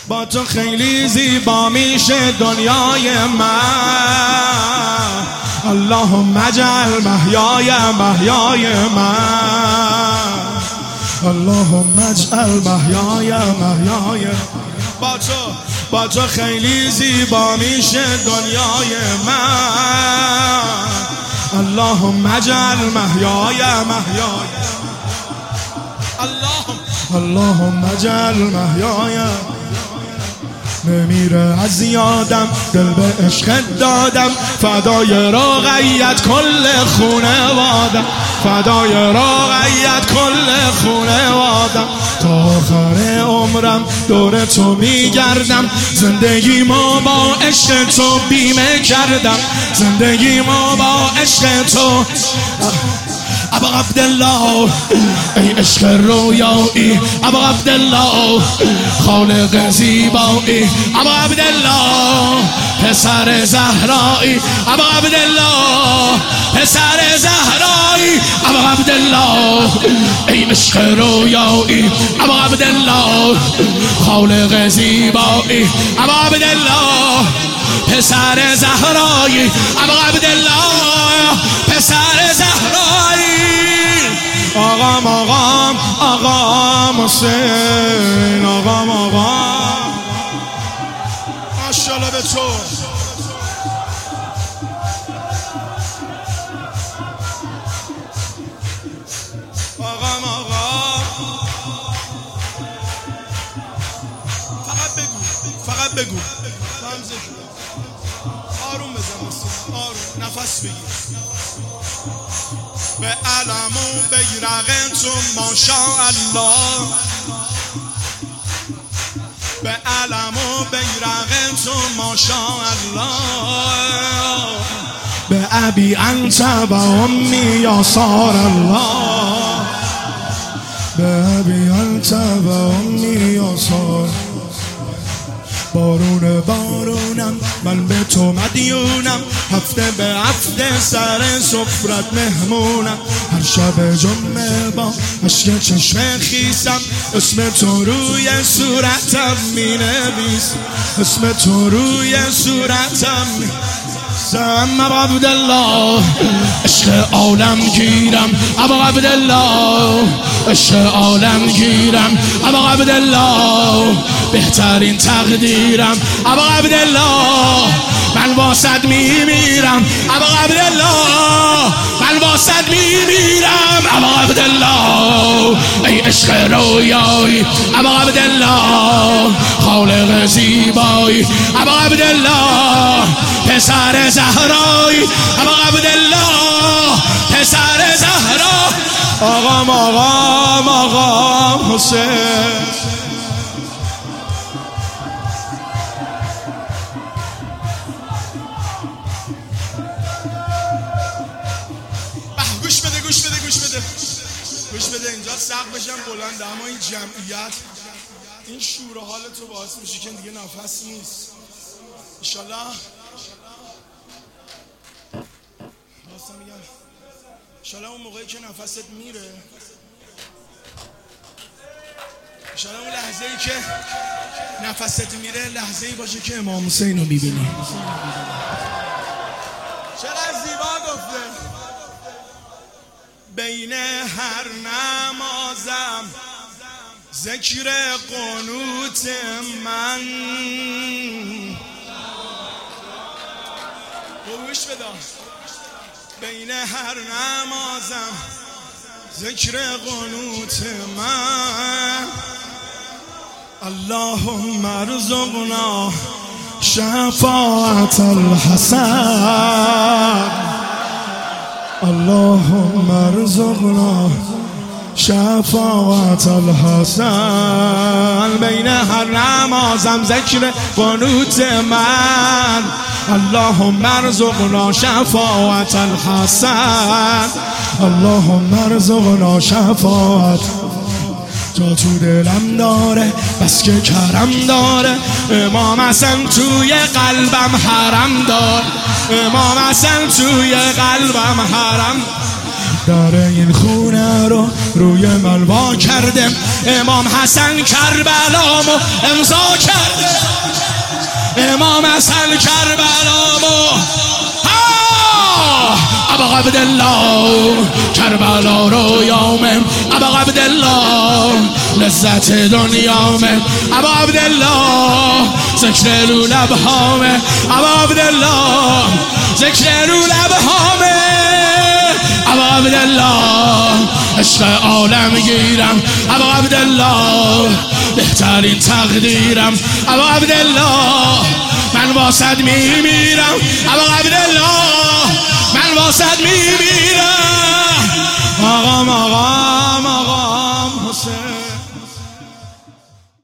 با تو خیلی زیبا میشه دنیای من. اللهم اجعل محیای محیای من، اللهم اجعل محیای محیای. با تو خیلی زیبا میشه دنیای من. اللهم اجعل محیای محیای، اللهم اجعل محیای. نمیره از یادم، دل به عشقت دادم، فدای رقیت کل خونوادم، فدای رقیت کل خونوادم. تا آخر عمرم دور تو میگردم، زندگی ما با عشق تو بیمه کردم، زندگی ما با عشق تو. ابا عبدالله ای عشق رویایی، ابا عبدالله خالق زیبایی، ابا عبدالله پسر زهرایی، ابا عبدالله پسر زهرایی، ابا عبدالله ای عشق رویایی، ابا عبدالله خالق زیبایی، ابا عبدالله پسر زهرایی، ابا عبدالله پسر زهرایی. آقام آقام آقام حسین، آقام آقام ماشاءالله به تو. آقام آقام فقط بگو آروم بزن، آروم نفس بگیر. به علم و بیرق تو ماشاءالله، به علم و بیرق تو ماشاءالله. به ابی انت و امی یا سار الله، به ابی انت و امی یا سار. بارون بارونم من به تو مدیونم، هفته به هفته سر سفرت مهمونم. هر شب جمعه با عشق چشم خیسم، اسم تو روی صورتم می نویسم، اسم تو روی صورتم می نویسم. ابا عبدالله عشق عالم گیرم، ابا عبدالله عشق عالم گیرم، ابا عبدالله بهترین تقدیرم، ابا عبدالله من واسد میمیرم، ابا عبدالله من واسد میمیرم، ابا عبدالله ای عشق رویایی، ابا عبدالله خالق زیبایی، ابا عبدالله پسر زهرایی، ابا عبدالله پسر زهرا. آقام آقام آقام حسین. گوش بده گوش بده گوش بده گوش بده. اینجا سقفش هم بلنده، اما این جمعیت، این شور و حال تو باعث میشه که دیگه نفس نیست. انشالله راستم میگم، انشالله اون موقعی که نفست میره، انشالله اون لحظه‌ای که نفست میره لحظه‌ای باشه که امام حسین رو میبینی. چقدر زیبا گفته. بین هر نمازم ذکر قنوت من، گوش بده. بین هر نمازم ذکر قنوت من. اللهم ارزقنا شفاعت الحسن، اللهم ارزقنا شفاعت الحسن. بین هر نمازم ذکر قنوت من، اللهم ارزقنا شفاعت الحسن، اللهم ارزقنا شفاعت. جا تو دلم داره بس که کرم داره، امام حسن توی قلبم حرم داره، امام حسن توی قلبم حرم. در این خونه رو روی ملوا کردم، امام حسن کربلامو امضا کرده، امام حسن کربلامو ابا عبدالله کربلا رو یامم، ابا عبدالله لذت دنیامه، ابا عبدالله ذکر رو لبهامه، ابا عبدالله ذکر رو لبهامه، ابا عبدالله عشق عالم گیرم، ابا عبدالله بهترین تقدیرم، ابا عبدالله من واسد میمیرم، ابا عبدالله من واسد میمیرم. آقا